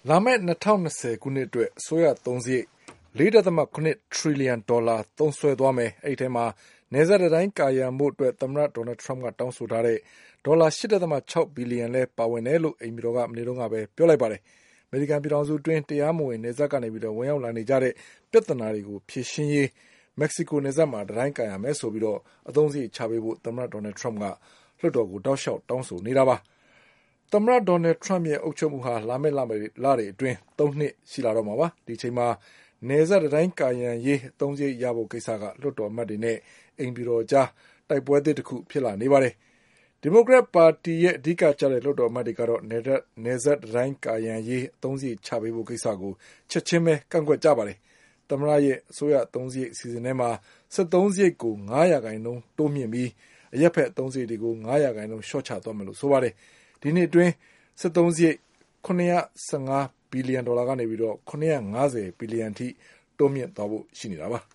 လာမယ့်2020ခုနှစ်အတွက်အစိုးရသုံးစရိတ် $4.7 ထရီလီယံသုံးစွဲသွားမယ်။အဲဒီထဲမှာနယ်စပ်တံတိုင်းကာရံဖို့အတွက်သမ္မတဒေါ်နယ်ထရမ့်ကတောင်းဆိုထားတဲ့ဒေါ်လာ $8.6 ဘီလီယံလည်းပါဝင်တယ်လို့အိမ်ဖြူတော်ကမနေ့တုန်းကပဲပြောလိုက်ပါတယ်။အမေရိကန်ပြည်ထောင်စုအတွင်းတရားမဝင်နယ်စပ်ကနေဝင်ရောက်လာနေကြတဲ့ပြဿနာတွေကိုဖြေရှင်းရေးမက္ကဆီကိုနယ်စပ်မှာတံတိုင်းကာရံမယ်ဆိုပြီးအသုံးစရိတ်ချပေးဖို့သမ္မတဒေါ်နယ်ထရမ့်ကလွှတ်တော်ကိုတောက်လျှောက်တောင်းဆိုနေတာပါ။သမ္မတဒေါ်နယ်ထရမ့်ရဲ့အုပ်ချုပ်မှုဟာလာမယ့်လတွေအတွင်း3နှစ်ရှိလာတော့မှာပါ။ဒီအချိန်မှာနယ်စပ်တံတိုင်းကာရံရေးအသုံးစရိတ်ရဖို့ကိစ္စကလွှတ်တော်အမတ်တွေနဲ့အိမ်ဖြူတော်ကြားတိုက်ပွဲသစ်တစ်ခုဖြစ်လာနေပါတယ်။ဒီမိုကရက်ပါတီရဲ့အဓိကကျတဲ့လွှတ်တော်အမတ်တွေကတော့နယ်စပ်တံတိုင်းကာရံရေးအသုံးစရိတ်ချပေးဖို့ကိစ္စကိုချက်ချင်းပဲကန့်ကွက်ကြပါတယ်။သမ္မတရဲ့အစိုးရအသုံးစရိတ်အစီအစဉ်ထဲမှာစစ်သုံးစရိတ်ကို9%တိုးမြှင့်ပြီးအရက်ဖက်အသုံးစရိတ်တွေကို9%လျှော့ချသွားမယ်လို့ဆိုပါတယ်။ဒီနှစ်အတွင်းစစ်သုံးစရိတ်$915 ဘီလီယံကနေ$950 ဘီလီယံထိတိုးမြင့်သွားဖို့ရှိနေတာပါ။